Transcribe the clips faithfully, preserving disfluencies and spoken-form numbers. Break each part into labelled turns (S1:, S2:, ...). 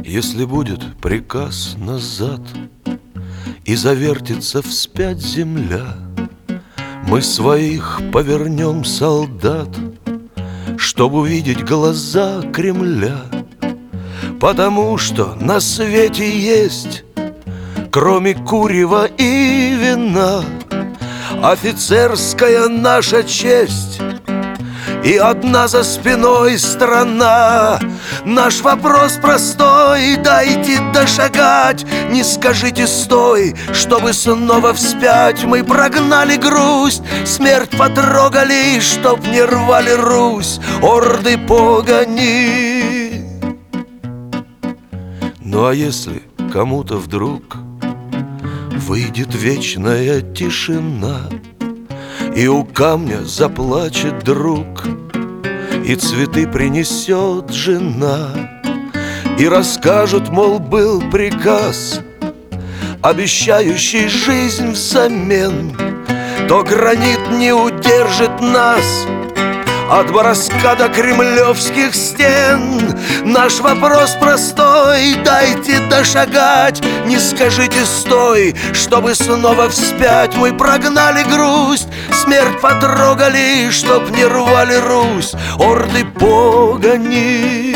S1: Если будет приказ назад и завертится вспять земля, мы своих повернем солдат, чтобы увидеть глаза Кремля. Потому что на свете есть, кроме курева и вина, офицерская наша честь и одна за спиной страна. Наш вопрос простой: дайте дошагать, не скажите стой, чтобы снова вспять. Мы прогнали грусть, смерть потрогали, чтоб не рвали Русь орды погони. Ну а если кому-то вдруг выйдет вечная тишина, и у камня заплачет друг, и цветы принесет жена, и расскажут, мол, был приказ, обещающий жизнь взамен, то гранит не удержит нас от Боровска до кремлевских стен. Наш вопрос простой: дайте дошагать, не скажите стой, чтобы снова вспять. Мы прогнали грусть, смерть потрогали, чтоб не рвали Русь орды погони.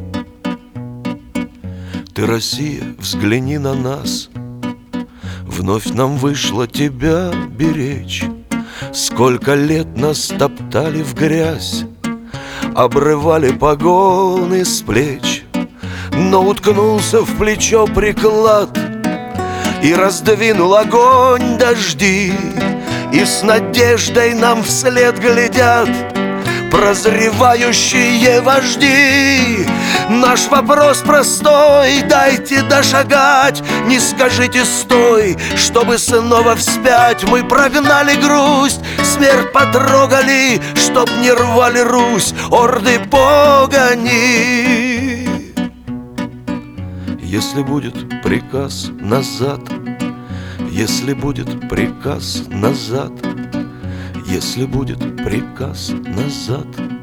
S1: Ты, Россия, взгляни на нас, вновь нам вышло тебя беречь. Сколько лет нас топтали в грязь, обрывали погоны с плеч, но уткнулся в плечо приклад и раздвинул огонь дожди, и с надеждой нам вслед глядят прозревающие вожди. Наш вопрос простой: дайте дошагать, не скажите стой, чтобы снова вспять. Мы прогнали грусть, смерть потрогали, чтоб не рвали Русь орды погони. Если будет приказ назад, если будет приказ назад, если будет приказ назад,